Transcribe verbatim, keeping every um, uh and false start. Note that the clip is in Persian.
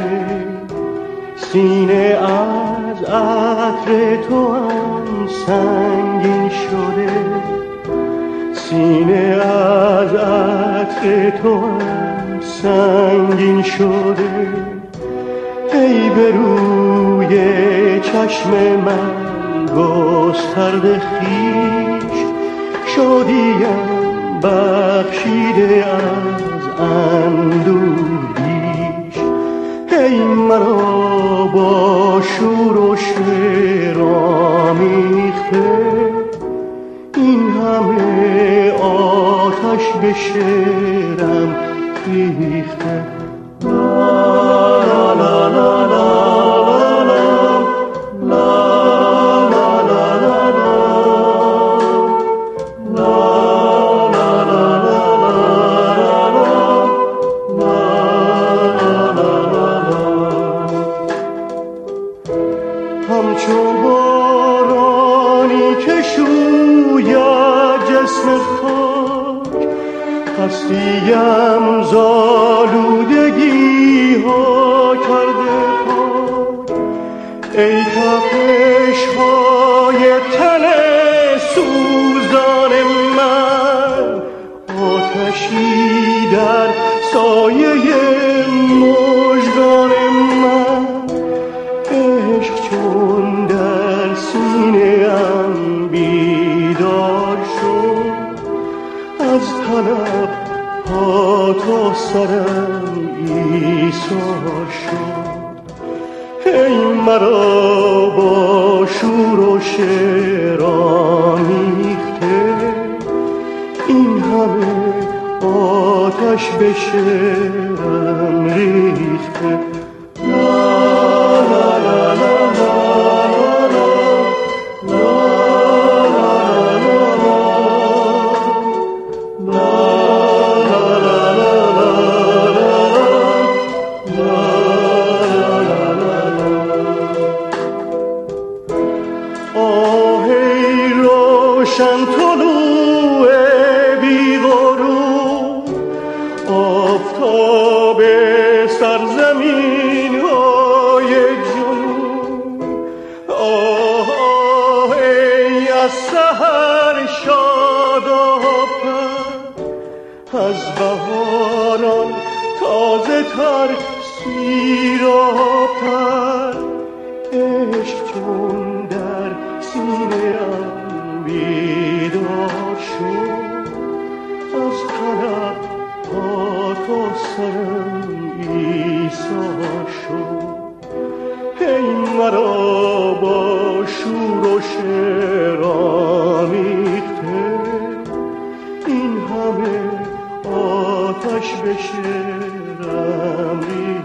سینه از عطر تو هم سنگین شده، سینه از عطر تو هم سنگین شده. ای به روی چشم من گسترده خویش، شادیم بخشیده از اندوه بیش. ای مرا با شور و شعر آمیخته، این همه آتش به شعرم ریخته. لا لا لا لا همچون بارانی که شوید جسم خاک، هستیم زالودگی ها کرده پاک. ای تپش های تن سوزان من، آتشی در سایه مژگان من. عشق چون در سینه ام بیدار شد، از طلب پا تا سرم ایثار شد. ای مرا با شور و شعر آمیخته، این همه آتش به شعرم ریخته. آهی روشن طلوع بی غروب، آفتاب سرزمین های جنوب. آه ای از سحر شاداب‌تر، از بهاران تازه تر سیراب‌تر. عشق چون در سینه ام بیدار شد، از طلب پا تا سرم ایثار شد. ای مرا با شور و شعر آمیخته، این همه آتش به شعرم ریخته.